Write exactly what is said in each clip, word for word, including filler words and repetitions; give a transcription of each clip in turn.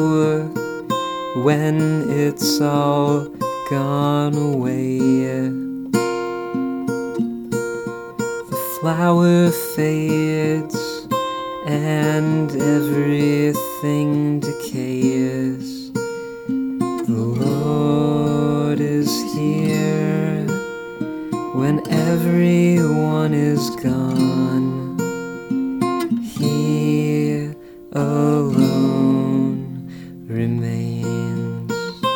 go when it's all gone away? The flower fades and everything decays. The Lord is here when everyone is gone. He alone remains.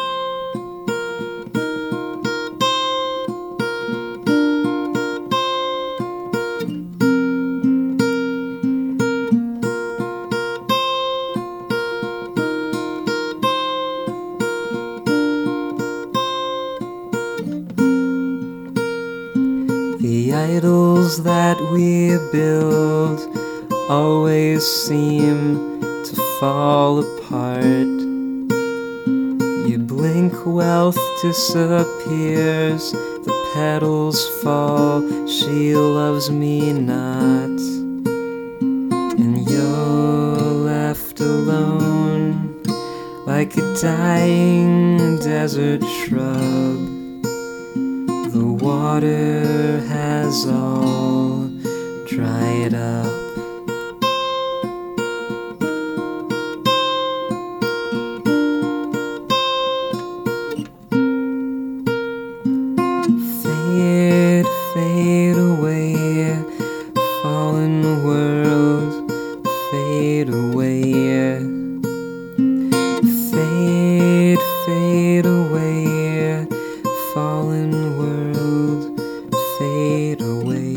The idols that we build always seem to fall apart. You blink, wealth disappears, the petals fall, she loves me not. And you're left alone like a dying desert shrub. The water has all dried up. Fade, fade away, fallen world, fade away. Fade, fade away, fallen world, fade away.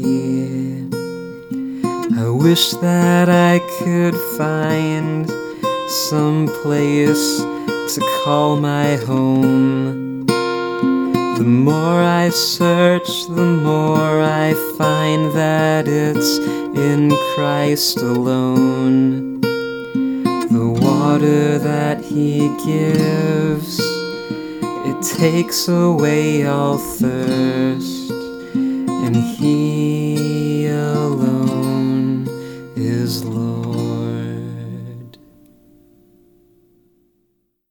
I wish that I could find some place to call my home. The more I search, the more I find that it's in Christ alone. The water that He gives, it takes away all thirst, and He alone is Lord.